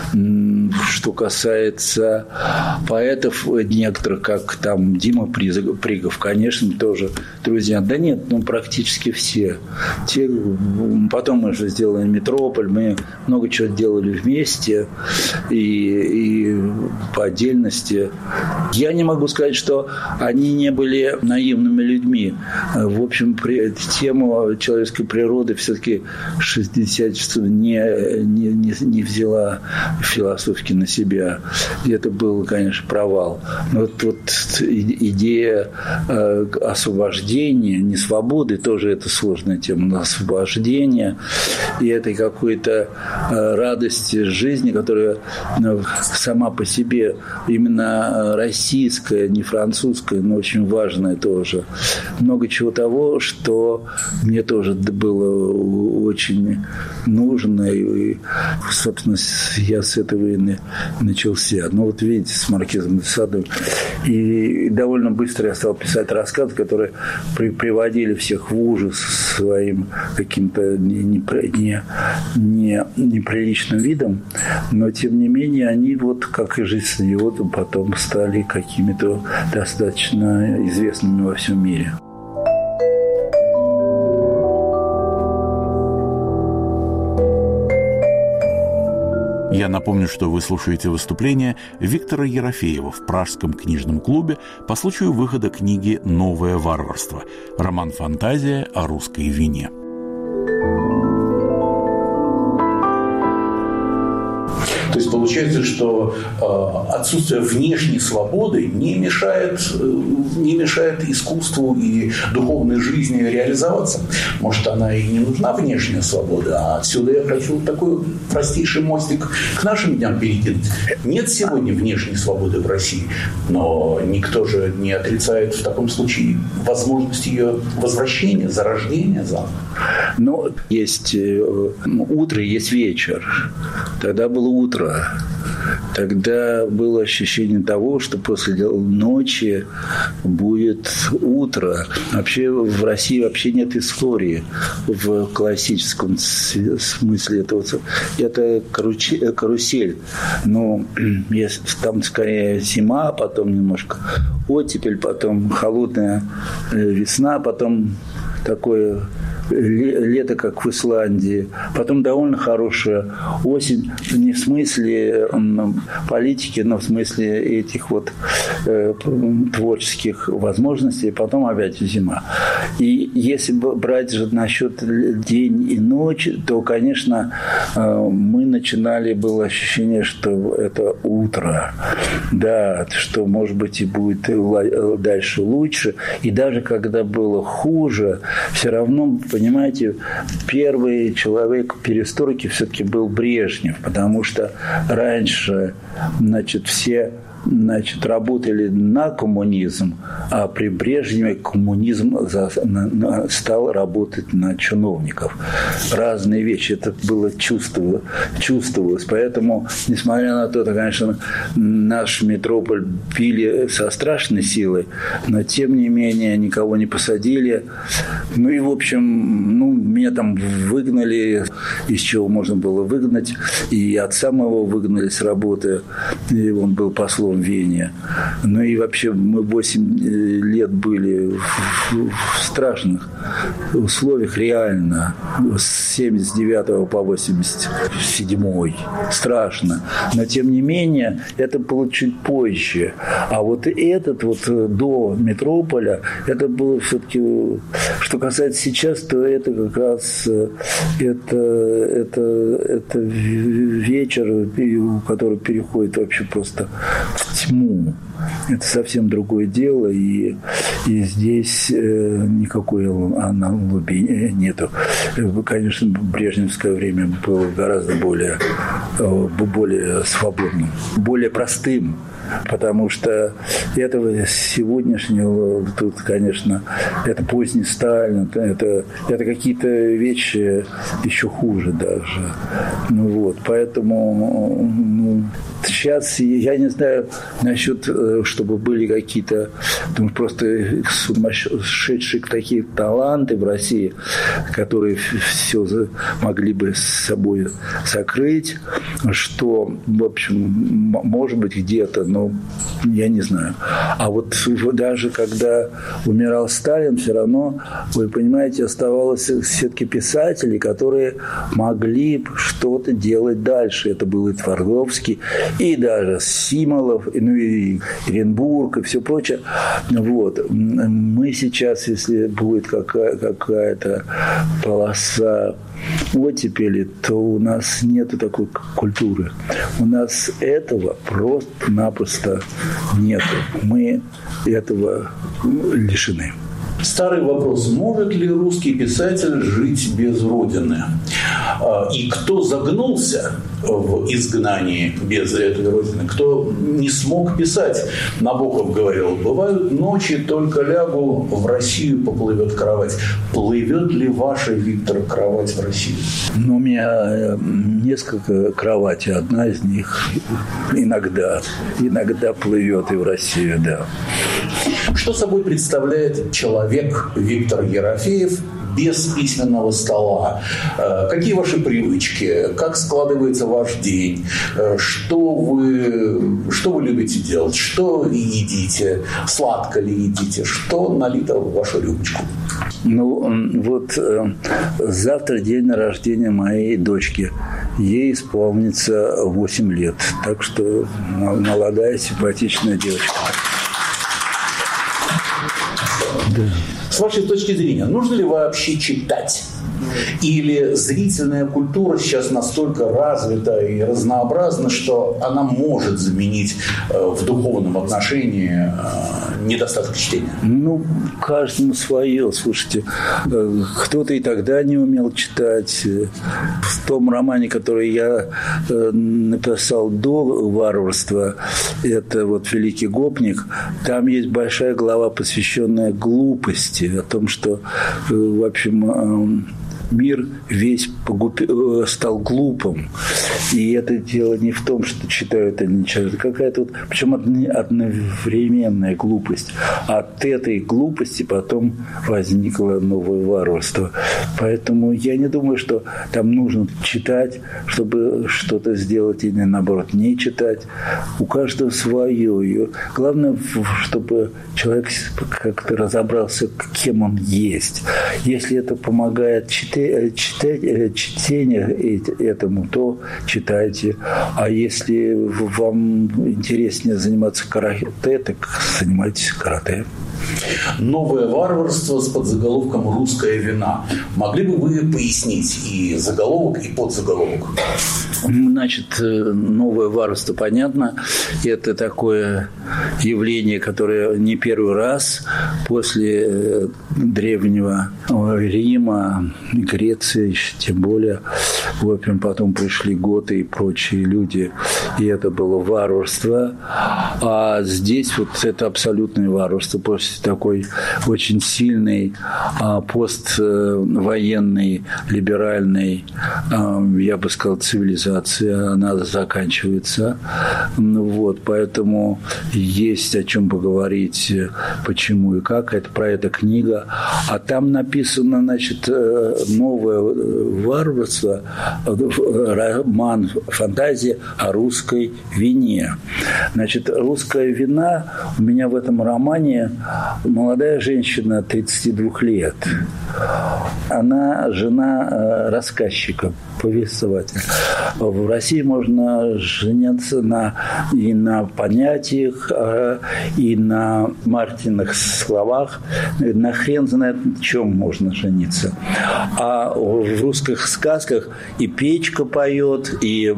что касается поэтов некоторых, как там Дима Пригов, конечно, тоже друзья. Да нет, ну, практически все. Те, потом мы же сделали «Метрополь», мы много чего делали вместе и, и по отдельности. Я не могу сказать, что они не были наивными людьми. В общем, тему человеческой природы все-таки шестьдесят часов не, не, не, не взяла философски на себя. И это был, конечно, провал. Но вот, вот идея э, освобождения, не свободы, тоже это сложная тема, но освобождения и этой какой-то э, радости жизни, которая э, сама по себе именно российская, не французская, но очень важная тоже. Много чего того, что мне тоже было очень нужно, и, собственно, я с этого и начался. Ну, вот видите, с Маркизом де Садом. И довольно быстро я стал писать рассказы, которые при, приводили всех в ужас своим каким-то не, не, не, не, неприличным видом, но, тем не менее, они, вот как и «Жизнь с идиотом», потом стали какими-то достаточно известными во всем мире. Я напомню, что вы слушаете выступление Виктора Ерофеева в Пражском книжном клубе по случаю выхода книги «Новое варварство. Роман-фантазия о русской вине». То есть получается, что отсутствие внешней свободы не мешает, не мешает искусству и духовной жизни реализоваться. Может, она и не нужна, внешняя свобода, а отсюда я хочу такой простейший мостик к нашим дням перекинуть. Нет сегодня внешней свободы в России, но никто же не отрицает в таком случае возможность ее возвращения, зарождения заново. Ну, есть утро, есть вечер. Тогда было утро. Тогда было ощущение того, что после ночи будет утро. Вообще в России вообще нет истории в классическом смысле этого. Это карусель. Но там скорее зима, потом немножко оттепель, потом холодная весна, потом такое лето, как в Исландии, потом довольно хорошая осень, не в смысле политики, но в смысле этих вот э, творческих возможностей, потом опять зима. И если брать же насчет день и ночь, то, конечно, э, мы начинали, было ощущение, что это утро, да, что, может быть, и будет дальше лучше, и даже когда было хуже, все равно, понимаете, первый человек перестройки все-таки был Брежнев, потому что раньше, значит, все значит, работали на коммунизм, а при Брежневе коммунизм за, на, на, стал работать на чиновников. Разные вещи. Это было чувствовалось. чувствовалось. Поэтому, несмотря на то, что, конечно, наш метрополь били со страшной силой, но, тем не менее, никого не посадили. Ну и, в общем, ну, меня там выгнали, из чего можно было выгнать. И отца моего выгнали с работы. И он был послом в Вене. Ну и вообще мы восемь лет были в, в страшных условиях реально. С семьдесят девятого по восемьдесят седьмой. Страшно. Но тем не менее это было чуть позже. А вот этот вот до метрополя, это было все-таки, что касается сейчас, то это как раз это, это, это вечер, который переходит вообще просто в тьму. Это совсем другое дело, и, и здесь э, никакой аналогии нету. Конечно, брежневское время было гораздо более, э, более свободным, более простым. Потому что этого сегодняшнего, тут, конечно, это поздний Сталин, это, это какие-то вещи еще хуже даже. Ну вот, поэтому ну, сейчас я не знаю насчет, чтобы были какие-то, думаю, просто сумасшедшие такие таланты в России, которые все могли бы с собой закрыть, что, в общем, может быть, где-то, но я не знаю. А вот даже когда умирал Сталин, все равно, вы понимаете, оставалось все-таки писатели, которые могли что-то делать дальше. Это был и Твардовский, и даже Симолов, ну и Оренбург, и все прочее. Вот. Мы сейчас, если будет какая- какая-то полоса оттепели, то у нас нету такой культуры. У нас этого просто-напросто нету. Мы этого лишены. Старый вопрос. Может ли русский писатель жить без Родины? И кто загнулся в изгнании без этой Родины? Кто не смог писать? Набоков говорил, бывают ночи, только лягу, в Россию поплывет кровать. Плывет ли ваша, Виктор, кровать в Россию? Ну, у меня несколько кроватей. Одна из них иногда, иногда плывет и в Россию, да. Что собой представляет человек Виктор Ерофеев без письменного стола? Какие ваши привычки? Как складывается ваш день? Что вы, что вы любите делать? Что едите? Сладко ли едите? Что налито в вашу рюмочку? Ну, вот завтра день рождения моей дочки. Ей исполнится восемь лет. Так что молодая, симпатичная девочка. Да. С вашей точки зрения, нужно ли вообще читать? Или зрительная культура сейчас настолько развита и разнообразна, что она может заменить в духовном отношении недостаток чтения? Ну, каждому свое. Слушайте, кто-то и тогда не умел читать. В том романе, который я написал до «Варварства», это вот «Великий гопник», там есть большая глава, посвященная глупости, о том, что, в общем, мир весь погуб... стал глупым. И это дело не в том, что читают или не читают. Какая-то вот, причем одновременная глупость. От этой глупости потом возникло новое варварство. Поэтому я не думаю, что там нужно читать, чтобы что-то сделать, или наоборот не читать. У каждого свое. И главное, чтобы человек как-то разобрался, кем он есть. Если это помогает читать, Читать, чтение этому, то читайте. А если вам интереснее заниматься карате, так занимайтесь карате. Новое варварство с подзаголовком «Русская вина». Могли бы вы пояснить и заголовок, и подзаголовок? Значит, новое варварство, понятно, это такое явление, которое не первый раз после древнего Рима, Греции, тем более, в общем, потом пришли готы и прочие люди, и это было варварство. А здесь вот это абсолютное варварство после такой очень сильной поствоенной, либеральной, я бы сказал, цивилизации, она заканчивается. Вот, поэтому есть о чем поговорить, почему и как. Это про это книга. А там написано, значит, новое варварство, роман, фантазия о русской вине. Значит, русская вина у меня в этом романе молодая женщина тридцати двух лет. Она жена рассказчика, повествователя. В России можно жениться на, и на понятиях, и на Мартиных словах. На хрен знает, на чем можно жениться. А в русских сказках и печка поет, и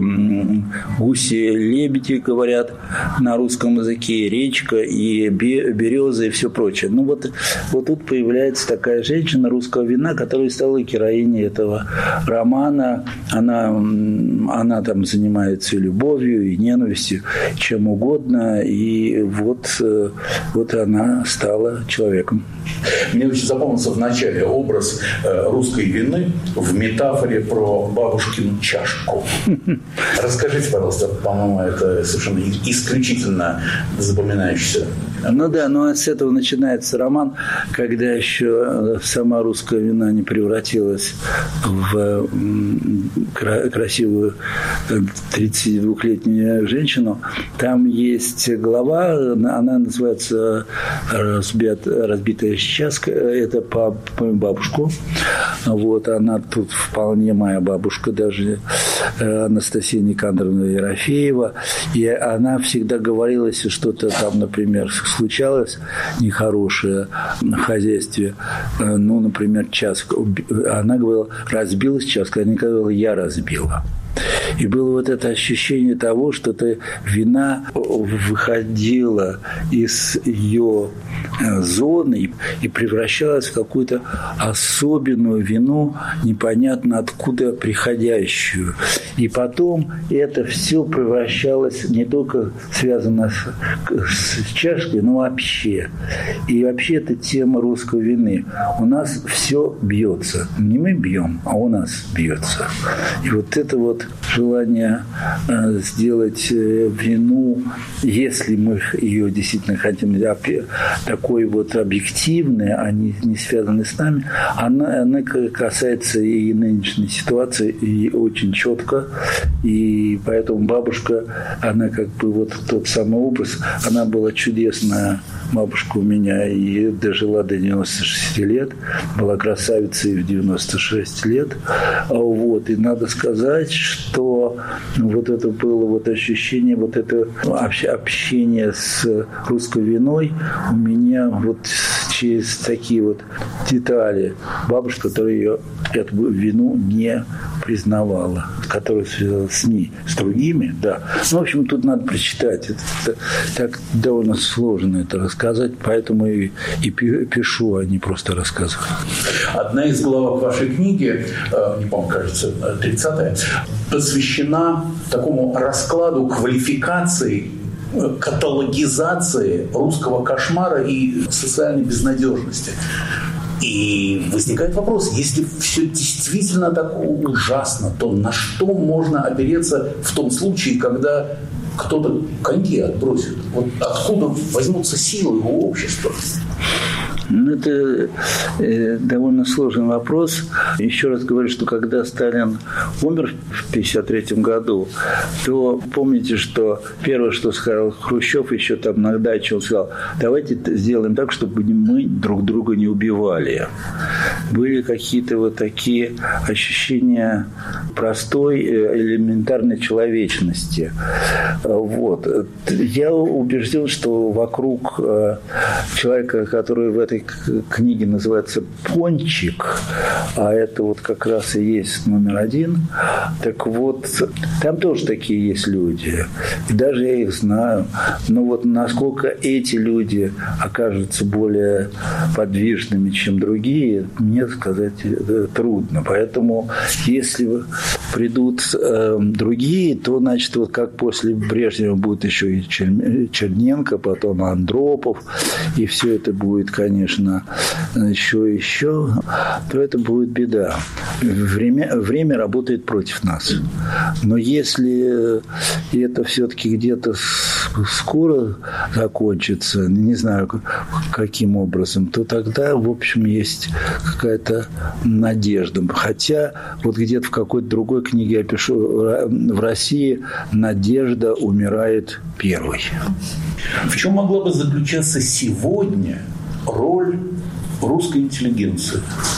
гуси-лебеди говорят на русском языке, и речка, и березы, и все прочее. Ну вот, вот тут появляется такая женщина русского вина, которая стала героиней этого романа. Она, она там занимается и любовью, и ненавистью, чем угодно. И вот, вот она стала человеком. Мне очень запомнился в начале образ русской вины в метафоре про бабушкину чашку. Расскажите, пожалуйста, по-моему, это совершенно исключительно запоминающийся. Ну да, ну с этого начинается роман, когда еще сама русская вина не превратилась в красивую тридцатидвухлетнюю женщину. Там есть глава, она называется «Разбит, «Разбитая чашка». Это по мою бабушку. Вот, она тут вполне моя бабушка, даже Анастасия Никандровна Ерофеева. И она всегда говорила, если что-то там, например, случалось нехорошее в хозяйстве, ну, например, чашка. Она говорила, разбилась чашка, она говорила, я разбила. И было вот это ощущение того, что ты, вина выходила из ее зоны и превращалась в какую-то особенную вину, непонятно откуда приходящую. И потом это все превращалось не только связано с, с чашкой, но вообще. И вообще это тема русской вины. У нас все бьется. Не мы бьем, а у нас бьется. И вот это вот желание э, сделать э, вину, если мы ее действительно хотим, такой вот объективной, а не, не связанной с нами, она, она касается и нынешней ситуации, и очень четко. И поэтому бабушка, она как бы вот тот самый образ, она была чудесная бабушка у меня и дожила до девяноста шести лет, была красавицей в девяносто шесть лет. Вот. И надо сказать, что вот это было вот ощущение, вот это общение с русской виной у меня вот через такие вот детали. Бабушка, которая ее эту вину не признавала, которая связалась с ней, с другими, да. Ну, в общем, тут надо прочитать. Это, это, так довольно сложно это рассказать, поэтому и, и пишу, а не просто рассказываю. Одна из главок вашей книги, не помню, кажется, тридцатая, посвящена такому раскладу квалификации, каталогизации русского кошмара и социальной безнадежности. И возникает вопрос, если все действительно так ужасно, то на что можно опереться в том случае, когда кто-то коньки отбросит? Вот откуда возьмутся силы его общества? Ну, это э, довольно сложный вопрос. Еще раз говорю, что когда Сталин умер в пятьдесят третьем году, то помните, что первое, что сказал Хрущев еще там на даче, он сказал, давайте сделаем так, чтобы мы друг друга не убивали. Были какие-то вот такие ощущения простой, элементарной человечности. Вот. Я убежден, что вокруг человека, который в этой книге называется «Пончик», а это вот как раз и есть номер один, так вот, там тоже такие есть люди. И даже я их знаю. Но вот насколько эти люди окажутся более подвижными, чем другие, мне сказать трудно. Поэтому, если придут э, другие, то, значит, вот как после Брежнева будет еще и Черненко, потом Андропов, и все это будет, конечно, еще и еще, то это будет беда. Время, время работает против нас. Но если это все-таки где-то скоро закончится, не знаю, каким образом, то тогда, в общем, есть какая-то надежда. Хотя вот где-то в какой-то другой книге я пишу, в России надежда умирает первой. В чем могла бы заключаться сегодня роль русской интеллигенции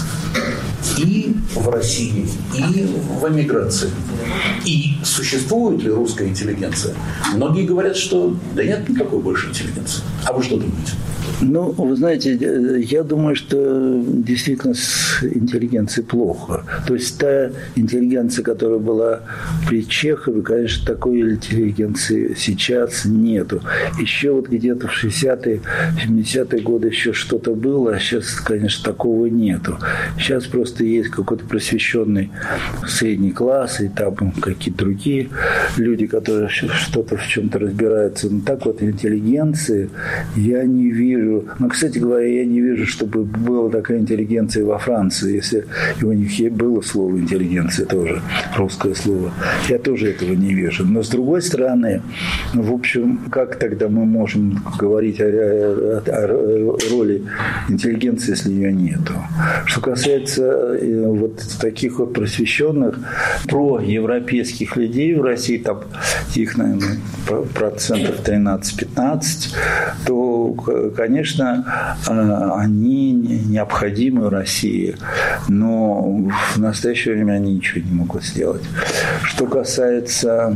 и в России, и в эмиграции? И существует ли русская интеллигенция? Многие говорят, что да нет никакой больше интеллигенции. А вы что думаете? Ну, вы знаете, я думаю, что действительно с интеллигенцией плохо. То есть та интеллигенция, которая была при Чехове, конечно, такой интеллигенции сейчас нету. Еще вот где-то в шестидесятые, семидесятые годы еще что-то было, а сейчас, конечно, такого нету. Сейчас просто есть какой-то просвещенный средний класс, и там какие-то другие люди, которые что-то в чем-то разбираются. Но так вот интеллигенции я не вижу. Но, кстати говоря, я не вижу, чтобы была такая интеллигенция во Франции. Если и у них было слово интеллигенция тоже, русское слово, я тоже этого не вижу. Но, с другой стороны, в общем, как тогда мы можем говорить о, о, о роли интеллигенции, если ее нету? Что касается вот таких вот просвещенных, проевропейских людей в России, там их, наверное, процентов тринадцать-пятнадцать, то, конечно, они необходимы России, но в настоящее время они ничего не могут сделать. Что касается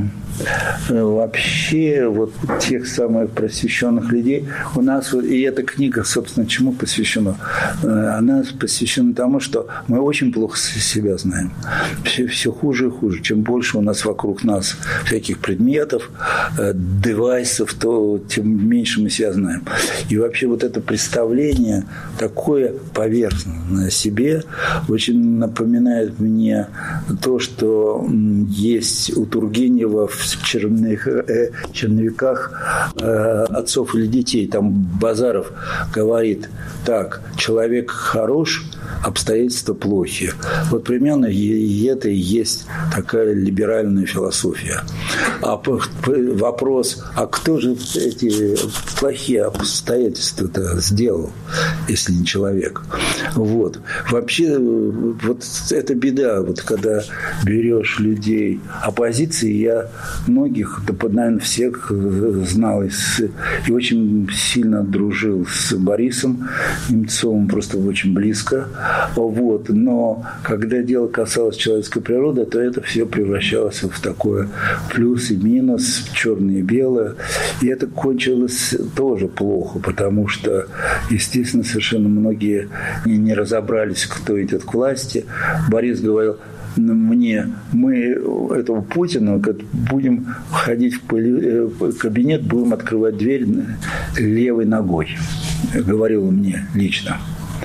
вообще вот тех самых просвещенных людей, у нас, и эта книга, собственно, чему посвящена? Она посвящена тому, что мы очень плохо себя знаем. Все, все хуже и хуже. Чем больше у нас вокруг нас всяких предметов, девайсов, то тем меньше мы себя знаем. И вообще вот это представление такое поверхностное о себе очень напоминает мне то, что есть у Тургенева в черных, э, черновиках э, отцов или детей. Там Базаров говорит так: человек хорош, обстоятельства плохи. Вот примерно и это и есть такая либеральная философия. А вопрос, а кто же эти плохие обстоятельства-то сделал, если не человек? Вот. Вообще, вот это беда, вот когда берешь людей оппозиции, я многих, да, наверное, всех знал и, с, и очень сильно дружил с Борисом Немцовым, просто очень близко. Вот. Но когда дело касалось человеческой природы, то это все превращалось в такое плюс и минус, черное и белое. И это кончилось тоже плохо, потому что, естественно, совершенно многие не разобрались, кто идет к власти. Борис говорил мне, мы этого Путина будем ходить в кабинет, будем открывать дверь левой ногой. Говорил мне лично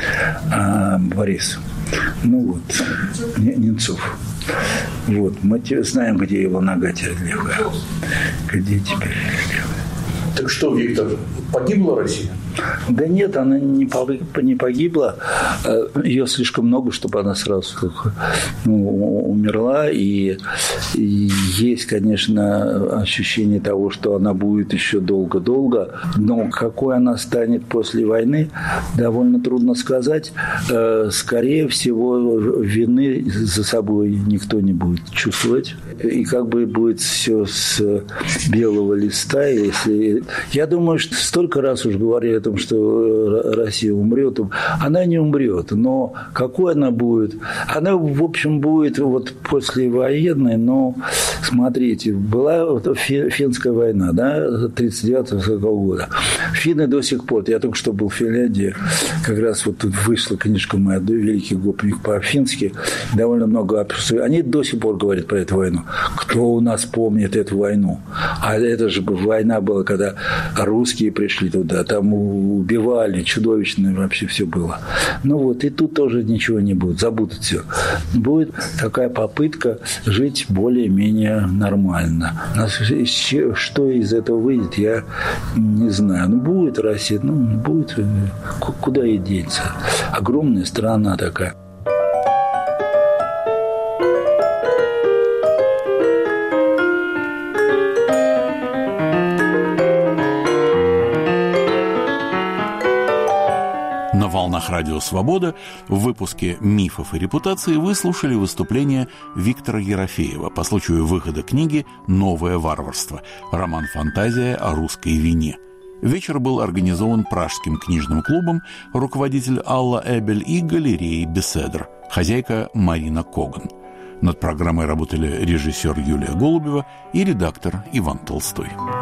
а, Борис. Ну вот, Немцов. Вот, мы знаем, где его нога теперь левая. Где теперь левая. Так что, Виктор, погибла Россия? Да нет, она не погибла. Ее слишком много, чтобы она сразу ну, умерла. И, и есть, конечно, ощущение того, что она будет еще долго-долго. Но какой она станет после войны, довольно трудно сказать. Скорее всего, вины за собой никто не будет чувствовать. И как бы будет все с белого листа. Если... Я думаю, что столько раз уже говорили о том, что Россия умрет. Она не умрет, но какой она будет? Она, в общем, будет вот послевоенной, но, смотрите, была вот финская война, да, тридцать девятого сорокового года. Финны до сих пор, я только что был в Финляндии, как раз вот тут вышла книжка моя «Великий гопник» по-фински, довольно много, они до сих пор говорят про эту войну. Кто у нас помнит эту войну? А это же война была, когда русские пришли туда, там убивали, чудовищно вообще все было. Ну вот, и тут тоже ничего не будет, забудут все. Будет такая попытка жить более-менее нормально. Что из этого выйдет, я не знаю. Ну, будет Россия, ну, будет, куда ей деться. Огромная страна такая. На волнах Радио Свобода в выпуске «Мифов и репутации» вы слушали выступление Виктора Ерофеева по случаю выхода книги «Новое варварство. Роман-фантазия о русской вине». Вечер был организован Пражским книжным клубом, руководитель Алла Эбель и галереей «Беседр», хозяйка Марина Коган. Над программой работали режиссер Юлия Голубева и редактор Иван Толстой.